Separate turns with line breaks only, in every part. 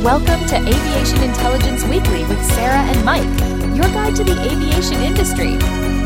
Welcome to Aviation Intelligence Weekly with Sarah and Mike, your guide to the aviation industry.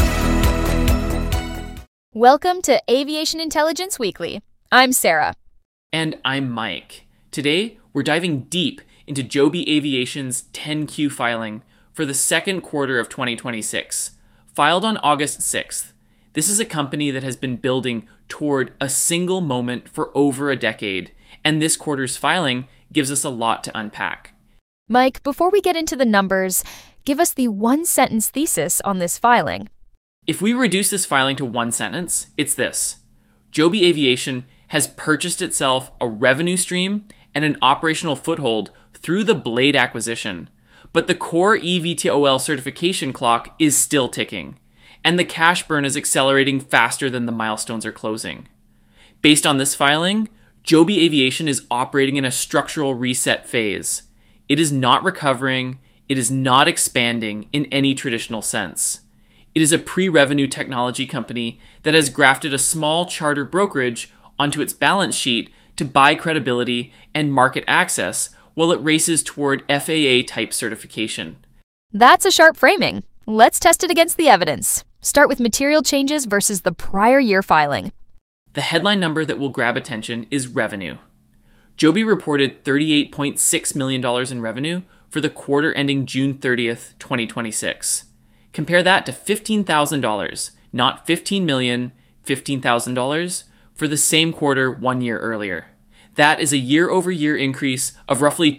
Welcome to Aviation Intelligence Weekly. I'm Sarah.
And I'm Mike. Today, we're diving deep into Joby Aviation's 10Q filing for the second quarter of 2026, filed on August 6th. This is a company that has been building toward a single moment for over a decade, and this quarter's filing gives us a lot to unpack.
Mike, before we get into the numbers, give us the one-sentence thesis on this filing.
If we reduce this filing to one sentence, it's this. Joby Aviation has purchased itself a revenue stream and an operational foothold through the Blade acquisition, but the core eVTOL certification clock is still ticking, and the cash burn is accelerating faster than the milestones are closing. Based on this filing, Joby Aviation is operating in a structural reset phase. It is not recovering, it is not expanding in any traditional sense. It is a pre-revenue technology company that has grafted a small charter brokerage onto its balance sheet to buy credibility and market access while it races toward FAA-type certification.
That's a sharp framing. Let's test it against the evidence. Start with material changes versus the prior year filing.
The headline number that will grab attention is revenue. Joby reported $38.6 million in revenue for the quarter ending June 30th, 2026. Compare that to $15,000, not $15 million, $15,000 for the same quarter 1 year earlier. That is a year-over-year increase of roughly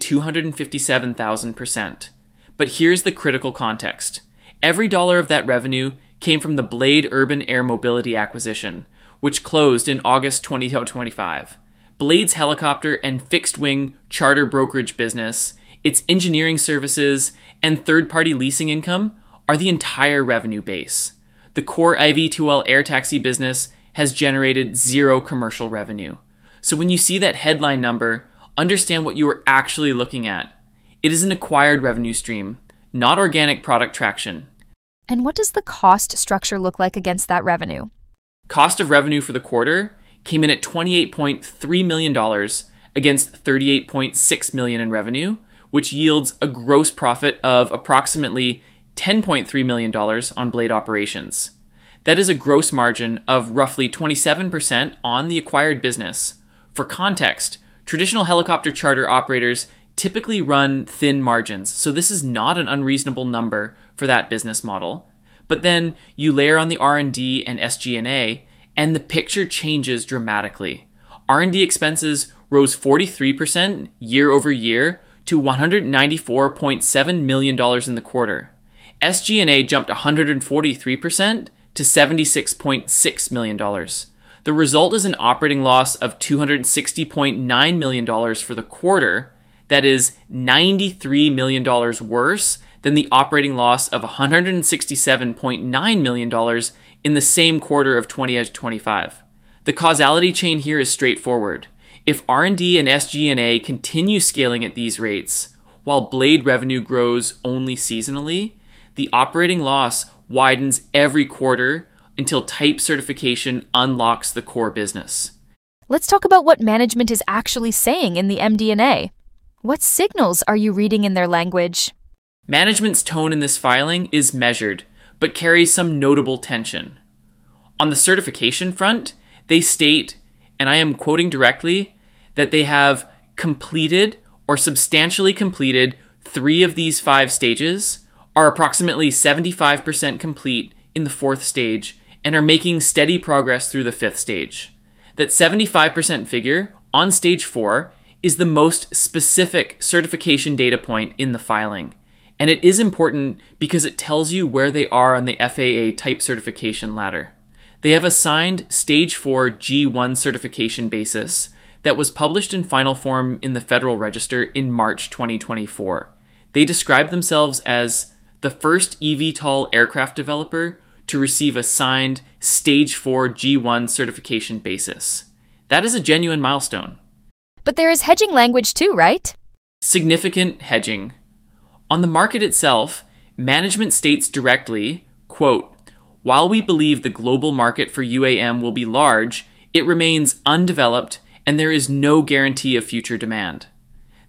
257,000%. But here's the critical context. Every dollar of that revenue came from the Blade Urban Air Mobility acquisition, which closed in August 2025. Blade's helicopter and fixed-wing charter brokerage business, its engineering services, and third-party leasing income are the entire revenue base. The core eVTOL air taxi business has generated zero commercial revenue. So when you see that headline number, understand what you are actually looking at. It is an acquired revenue stream, not organic product traction.
And what does the cost structure look like against that revenue?
Cost of revenue for the quarter came in at $28.3 million against $38.6 million in revenue, which yields a gross profit of approximately $10.3 million on Blade operations. That is a gross margin of roughly 27% on the acquired business. For context, traditional helicopter charter operators typically run thin margins, so this is not an unreasonable number for that business model. But then you layer on the R&D and SG&A, and the picture changes dramatically. R&D expenses rose 43% year over year to $194.7 million in the quarter. SG&A jumped 143% to $76.6 million. The result is an operating loss of $260.9 million for the quarter. That is $93 million worse than the operating loss of $167.9 million in the same quarter of 2025. The causality chain here is straightforward. If R&D and SG&A continue scaling at these rates, while Blade revenue grows only seasonally, the operating loss widens every quarter until type certification unlocks the core business.
Let's talk about what management is actually saying in the MD&A. What signals are you reading in their language?
Management's tone in this filing is measured, but carries some notable tension. On the certification front, they state, and I am quoting directly, that they have completed or substantially completed 3 of these 5 stages, are approximately 75% complete in the 4th stage, and are making steady progress through the 5th stage. That 75% figure on stage 4 is the most specific certification data point in the filing. And it is important because it tells you where they are on the FAA type certification ladder. They have a signed Stage 4 G1 certification basis that was published in final form in the Federal Register in March 2024. They describe themselves as the first eVTOL aircraft developer to receive a signed Stage 4 G1 certification basis. That is a genuine milestone.
But there is hedging language too, right?
Significant hedging. On the market itself, management states directly, quote, "While we believe the global market for UAM will be large, it remains undeveloped and there is no guarantee of future demand."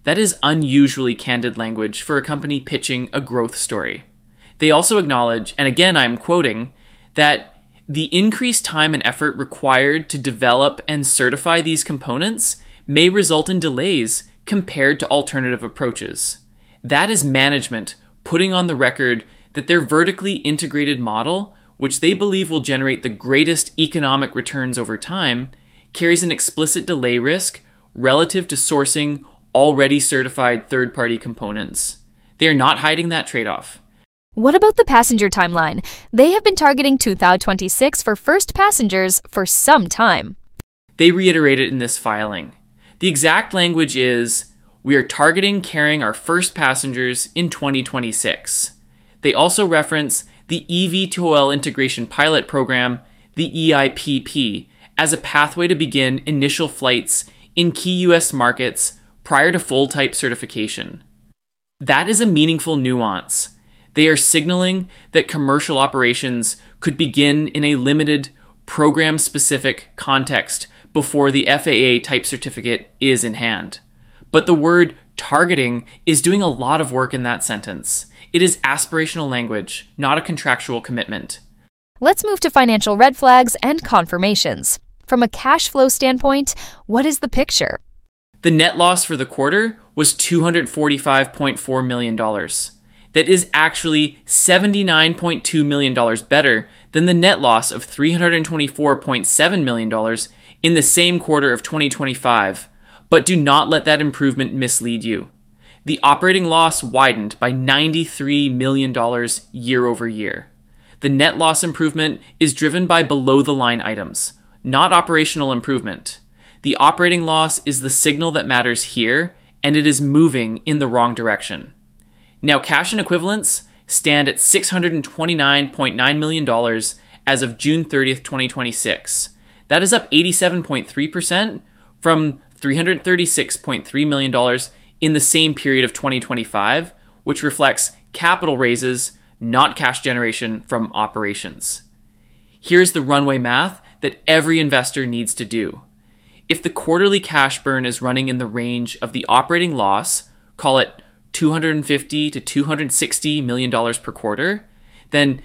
That is unusually candid language for a company pitching a growth story. They also acknowledge, and again I'm quoting, that the increased time and effort required to develop and certify these components may result in delays compared to alternative approaches. That is management putting on the record that their vertically integrated model, which they believe will generate the greatest economic returns over time, carries an explicit delay risk relative to sourcing already certified third-party components. They are not hiding that trade-off.
What about the passenger timeline? They have been targeting 2026 for first passengers for some time.
They reiterate it in this filing. The exact language is, we are targeting carrying our first passengers in 2026. They also reference the eVTOL Integration Pilot Program, the EIPP, as a pathway to begin initial flights in key US markets prior to full type certification. That is a meaningful nuance. They are signaling that commercial operations could begin in a limited, program-specific context before the FAA type certificate is in hand. But the word targeting is doing a lot of work in that sentence. It is aspirational language, not a contractual commitment.
Let's move to financial red flags and confirmations. From a cash flow standpoint, what is the picture?
The net loss for the quarter was $245.4 million. That is actually $79.2 million better than the net loss of $324.7 million in the same quarter of 2025. But do not let that improvement mislead you. The operating loss widened by $93 million year over year. The net loss improvement is driven by below-the-line items, not operational improvement. The operating loss is the signal that matters here, and it is moving in the wrong direction. Now, cash and equivalents stand at $629.9 million as of June 30th, 2026. That is up 87.3% from $336.3 million in the same period of 2025, which reflects capital raises, not cash generation from operations. Here's the runway math that every investor needs to do. If the quarterly cash burn is running in the range of the operating loss, call it $250 to $260 million per quarter, then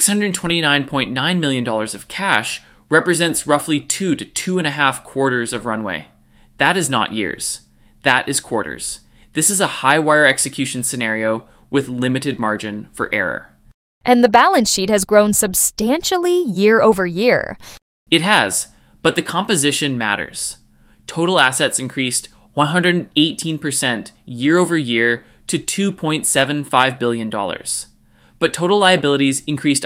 $629.9 million of cash represents roughly 2 to 2.5 quarters of runway. That is not years. That is quarters. This is a high wire execution scenario with limited margin for error.
And the balance sheet has grown substantially year over year.
It has, but the composition matters. Total assets increased 118% year over year to $2.75 billion. But total liabilities increased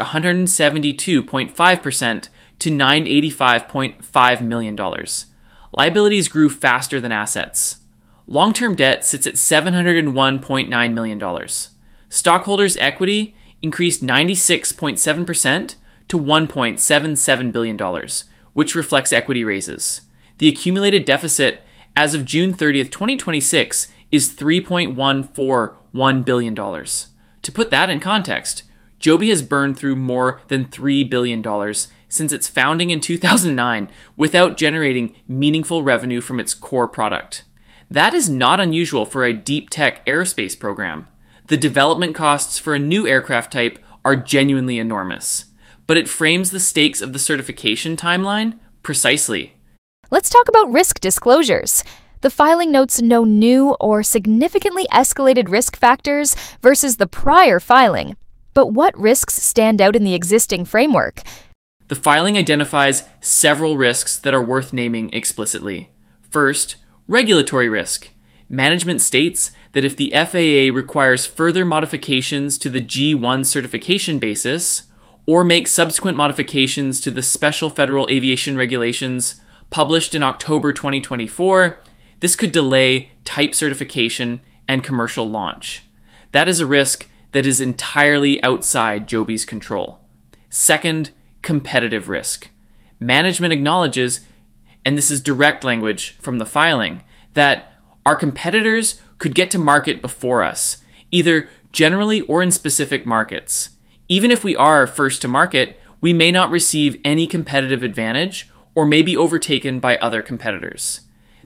172.5% to $985.5 million. Liabilities grew faster than assets. Long-term debt sits at $701.9 million. Stockholders' equity increased 96.7% to $1.77 billion, which reflects equity raises. The accumulated deficit as of June 30th, 2026 is $3.141 billion. To put that in context, Joby has burned through more than $3 billion since its founding in 2009 without generating meaningful revenue from its core product. That is not unusual for a deep tech aerospace program. The development costs for a new aircraft type are genuinely enormous, but it frames the stakes of the certification timeline precisely.
Let's talk about risk disclosures. The filing notes no new or significantly escalated risk factors versus the prior filing. But what risks stand out in the existing framework?
The filing identifies several risks that are worth naming explicitly. First, regulatory risk. Management states that if the FAA requires further modifications to the G1 certification basis, or makes subsequent modifications to the Special Federal Aviation Regulations published in October 2024, this could delay type certification and commercial launch. That is a risk that is entirely outside Joby's control. Second, competitive risk. Management acknowledges, and this is direct language from the filing, that our competitors could get to market before us, either generally or in specific markets. Even if we are first to market, we may not receive any competitive advantage or may be overtaken by other competitors.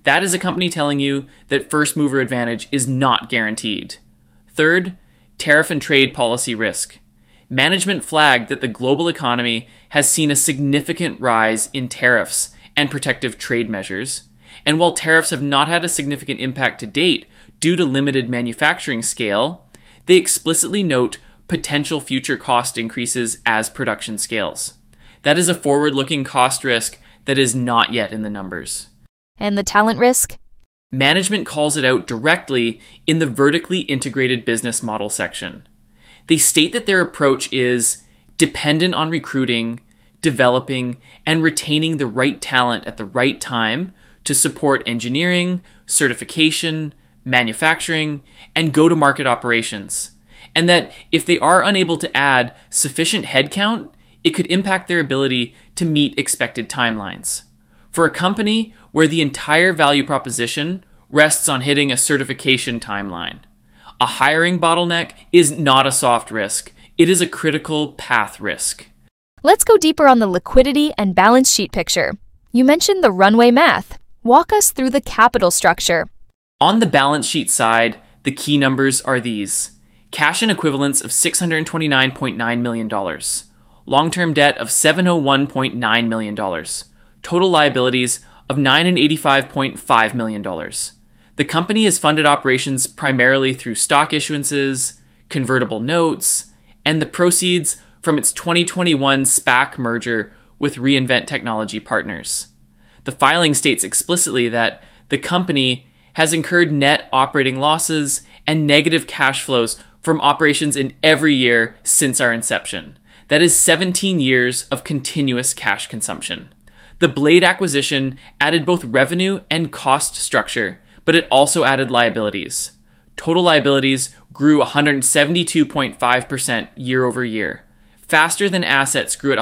That is a company telling you that first mover advantage is not guaranteed. Third, tariff and trade policy risk. Management flagged that the global economy has seen a significant rise in tariffs and protective trade measures, and while tariffs have not had a significant impact to date due to limited manufacturing scale, they explicitly note potential future cost increases as production scales. That is a forward-looking cost risk that is not yet in the numbers.
And the talent risk?
Management calls it out directly in the vertically integrated business model section. They state that their approach is dependent on recruiting, developing, and retaining the right talent at the right time to support engineering, certification, manufacturing, and go-to-market operations. And that if they are unable to add sufficient headcount, it could impact their ability to meet expected timelines. For a company where the entire value proposition rests on hitting a certification timeline, a hiring bottleneck is not a soft risk. It is a critical path risk.
Let's go deeper on the liquidity and balance sheet picture. You mentioned the runway math. Walk us through the capital structure.
On the balance sheet side, the key numbers are these. Cash and equivalents of $629.9 million. Long-term debt of $701.9 million. Total liabilities of $985.5 million. The company has funded operations primarily through stock issuances, convertible notes, and the proceeds from its 2021 SPAC merger with Reinvent Technology Partners. The filing states explicitly that the company has incurred net operating losses and negative cash flows from operations in every year since our inception. That is 17 years of continuous cash consumption. The Blade acquisition added both revenue and cost structure, but it also added liabilities. Total liabilities grew 172.5% year over year. Faster than assets grew at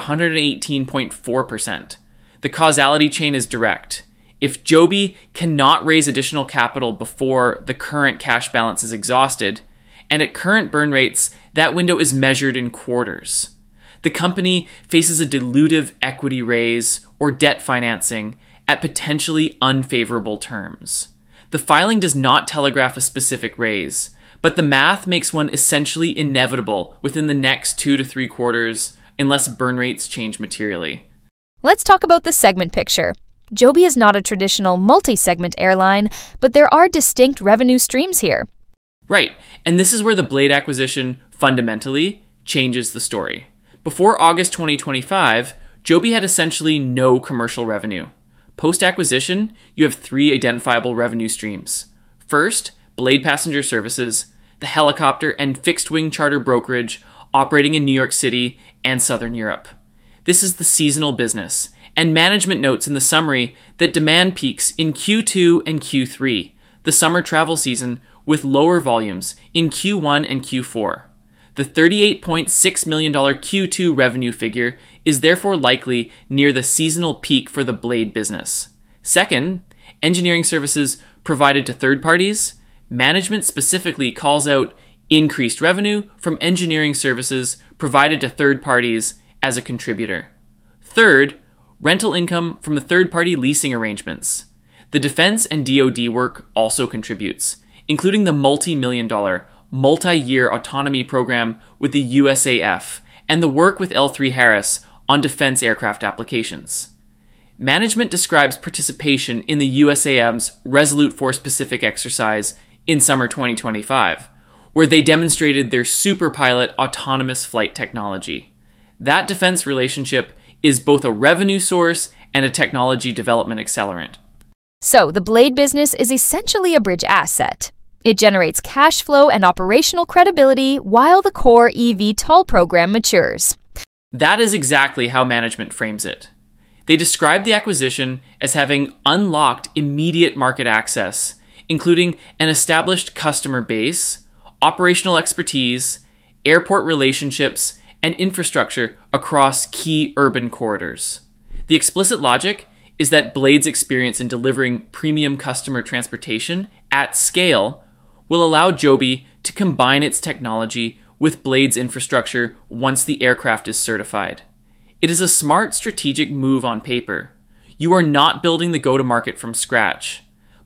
118.4%. The causality chain is direct. If Joby cannot raise additional capital before the current cash balance is exhausted, and at current burn rates, that window is measured in quarters. The company faces a dilutive equity raise or debt financing at potentially unfavorable terms. The filing does not telegraph a specific raise, but the math makes one essentially inevitable within the next 2 to 3 quarters unless burn rates change materially.
Let's talk about the segment picture. Joby is not a traditional multi-segment airline, but there are distinct revenue streams here.
Right, and this is where the Blade acquisition fundamentally changes the story. Before August 2025, Joby had essentially no commercial revenue. Post-acquisition, you have 3 identifiable revenue streams. First, Blade Passenger Services, the helicopter and fixed-wing charter brokerage operating in New York City and Southern Europe. This is the seasonal business, and management notes in the summary that demand peaks in Q2 and Q3, the summer travel season, with lower volumes in Q1 and Q4. The $38.6 million Q2 revenue figure is therefore likely near the seasonal peak for the Blade business. Second, engineering services provided to third parties. Management specifically calls out increased revenue from engineering services provided to third parties as a contributor. Third, rental income from the third-party leasing arrangements. The defense and DoD work also contributes, including the multi-million-dollar, multi-year autonomy program with the USAF and the work with L3 Harris on defense aircraft applications. Management describes participation in the USAM's Resolute Force Pacific exercise in summer 2025, where they demonstrated their Superpilot autonomous flight technology. That defense relationship is both a revenue source and a technology development accelerant.
So, the Blade business is essentially a bridge asset. It generates cash flow and operational credibility while the core eVTOL program matures.
That is exactly how management frames it. They describe the acquisition as having unlocked immediate market access, including an established customer base, operational expertise, airport relationships, and infrastructure across key urban corridors. The explicit logic is that Blade's experience in delivering premium customer transportation at scale will allow Joby to combine its technology with Blade's infrastructure once the aircraft is certified. It is a smart strategic move on paper. You are not building the go-to-market from scratch.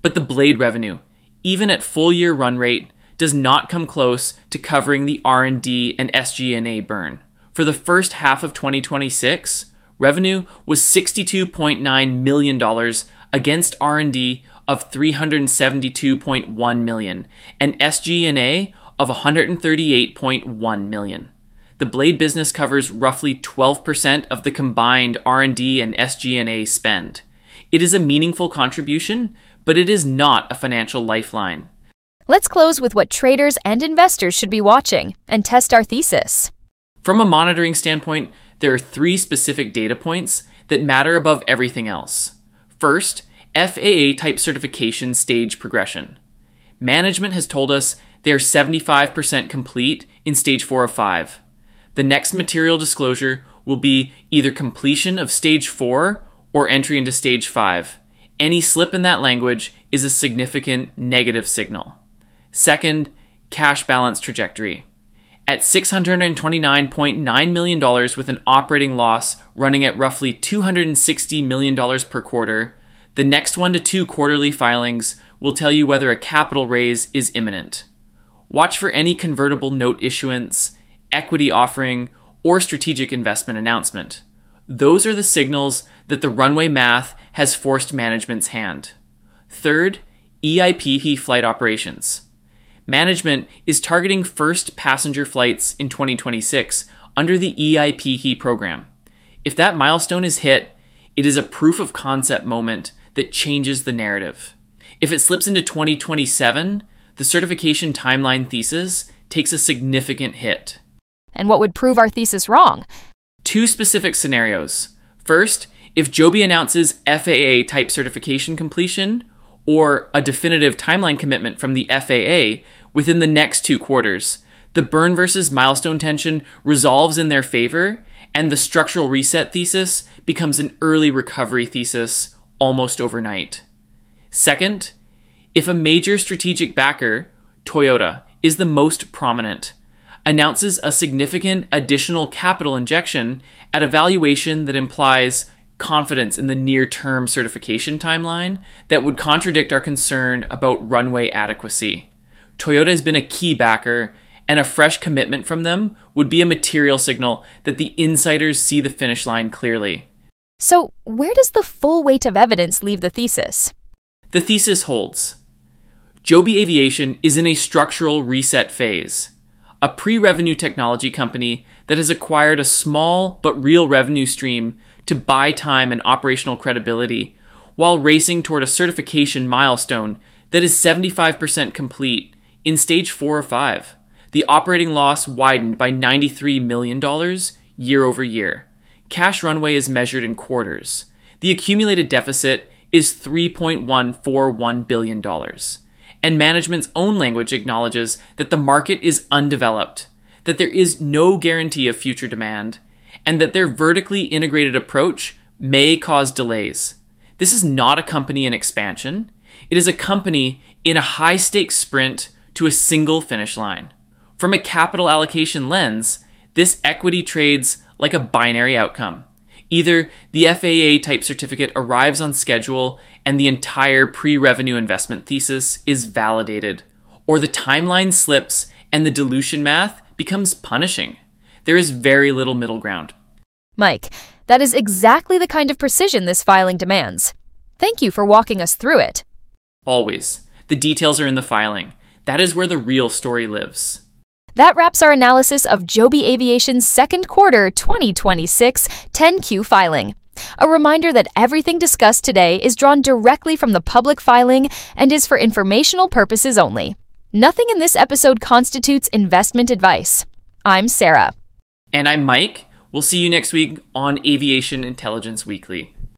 But the Blade revenue, even at full-year run rate, does not come close to covering the R&D and SG&A burn. For the first half of 2026, revenue was $62.9 million against R&D of $372.1 million and SG&A of $138.1 million. The Blade business covers roughly 12% of the combined R&D and SG&A spend. It is a meaningful contribution, but it is not a financial lifeline.
Let's close with what traders and investors should be watching and test our thesis.
From a monitoring standpoint, there are 3 specific data points that matter above everything else. First, FAA type certification stage progression. Management has told us they are 75% complete in stage 4 of 5. The next material disclosure will be either completion of stage 4 or entry into stage 5. Any slip in that language is a significant negative signal. Second, cash balance trajectory. At $629.9 million with an operating loss running at roughly $260 million per quarter, the next 1 to 2 quarterly filings will tell you whether a capital raise is imminent. Watch for any convertible note issuance, equity offering, or strategic investment announcement. Those are the signals that the runway math has forced management's hand. Third, EIPP flight operations. Management is targeting first passenger flights in 2026 under the EIPP program. If that milestone is hit, it is a proof of concept moment that changes the narrative. If it slips into 2027, the certification timeline thesis takes a significant hit.
And what would prove our thesis wrong?
2 specific scenarios. First, if Joby announces FAA type certification completion or a definitive timeline commitment from the FAA within the next 2 quarters, the burn versus milestone tension resolves in their favor, and the structural reset thesis becomes an early recovery thesis almost overnight. Second, if a major strategic backer, Toyota, is the most prominent, announces a significant additional capital injection at a valuation that implies confidence in the near-term certification timeline that would contradict our concern about runway adequacy. Toyota has been a key backer, and a fresh commitment from them would be a material signal that the insiders see the finish line clearly.
So, where does the full weight of evidence leave the thesis?
The thesis holds. Joby Aviation is in a structural reset phase. A pre-revenue technology company that has acquired a small but real revenue stream to buy time and operational credibility while racing toward a certification milestone that is 75% complete in stage 4 or 5. The operating loss widened by $93 million year over year. Cash runway is measured in quarters. The accumulated deficit is $3.141 billion. And management's own language acknowledges that the market is undeveloped, that there is no guarantee of future demand, and that their vertically integrated approach may cause delays. This is not a company in expansion. It is a company in a high-stakes sprint to a single finish line. From a capital allocation lens, this equity trades like a binary outcome. Either the FAA type certificate arrives on schedule and the entire pre-revenue investment thesis is validated, or the timeline slips and the dilution math becomes punishing. There is very little middle ground.
Mike, that is exactly the kind of precision this filing demands. Thank you for walking us through it.
Always. The details are in the filing. That is where the real story lives.
That wraps our analysis of Joby Aviation's second quarter 2026 10Q filing. A reminder that everything discussed today is drawn directly from the public filing and is for informational purposes only. Nothing in this episode constitutes investment advice. I'm Sarah.
And I'm Mike. We'll see you next week on Aviation Intelligence Weekly.